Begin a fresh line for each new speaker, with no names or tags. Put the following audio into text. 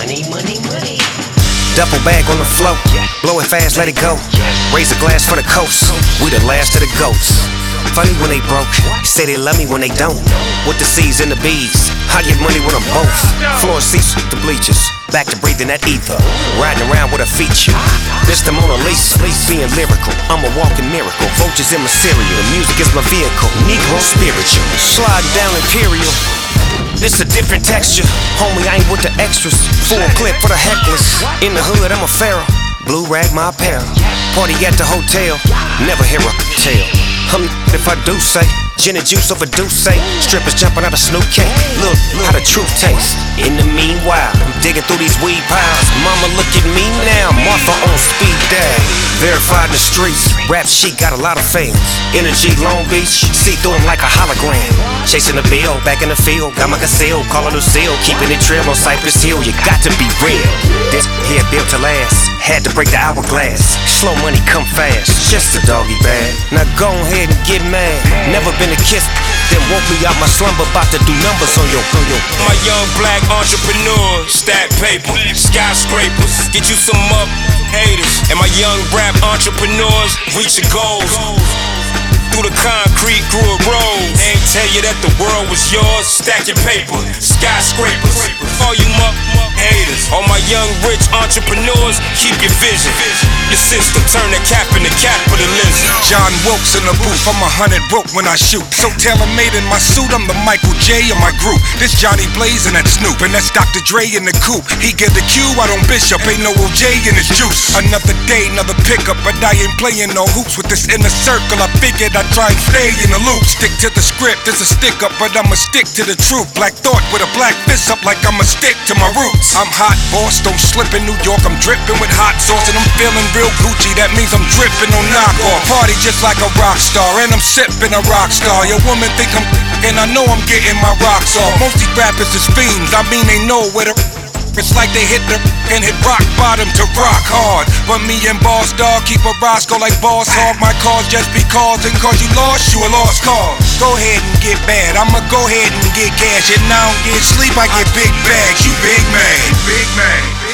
money, money, money.
Duffel bag on the float, blow it fast, let it go. Raise a glass for the coast, we the last of the goats. Funny when they broke, say they love me when they don't. With the C's and the B's, I get money with them both. Floor seats with the bleachers, back to breathing that ether. Riding around with a feature, this the Mona Lisa. Being lyrical, I'm a walking miracle. Vultures in my cereal, music is my vehicle. Negro spiritual, sliding down Imperial. This a different texture, homie, I ain't with the extras. Full clip for the hecklers. In the hood, I'm a pharaoh. Blue rag my apparel. Party at the hotel, never hear a tale. If I do say, gin and juice over Douce. Strippers jumping out of Snoop cake. Look how the truth tastes. In the meanwhile, I'm digging through these weed piles. Mama, look at me now, Martha on speed dial. Verified in the streets, rap shit got a lot of fans. Energy Long Beach, see through 'em like a hologram. Chasing the bill, back in the field, got my gazelle, calling Lucille, keeping it trail on Cypress Hill. You got to be real. This here built to last, had to break the hourglass. Slow money come fast, just a doggy bag. Now go ahead and get mad. Never been a kiss, then woke me out my slumber, about to do numbers on your.
My young black entrepreneurs, stack paper, skyscrapers, get you some up haters. And my young rap entrepreneurs, reach your goals. Through the concrete, grew a road. They ain't tell you that the world was yours. Stack your paper, skyscrapers. All you haters, all my young rich entrepreneurs, keep your vision. Your system, turn the cap into capitalism.
John Wilkes in the booth, I'm 100 broke when I shoot. So tailor-made in my suit, I'm the Michael J of my group. This Johnny Blaze and that Snoop, and that's Dr. Dre in the coupe. He get the cue, I don't Bishop, ain't no OJ in his juice. Another day, another pickup, but I ain't playing no hoops. With this inner circle, I figured I'd try and stay in the loop. Stick to the script, it's a stick up, but I'ma stick to the truth. Black thought with a black fist up, like I'ma stick to my roots. I'm hot, boss, don't slip in New York. I'm dripping with hot sauce, and I'm feeling real Gucci. That means I'm dripping on knockoff. Party just like a rock star, and I'm sipping a rock star. Your woman think I'm, and I know I'm getting my rocks off. Most these rappers is fiends, I mean they know where the. It's like they hit the and hit rock bottom to rock hard. But me and Boss Dog keep a Roscoe like Boss Hog. My cause just because, and cause you a lost cause. Go ahead and get bad, I'ma go ahead and get cash. And I don't get sleep, I get big bags. You big man, big man.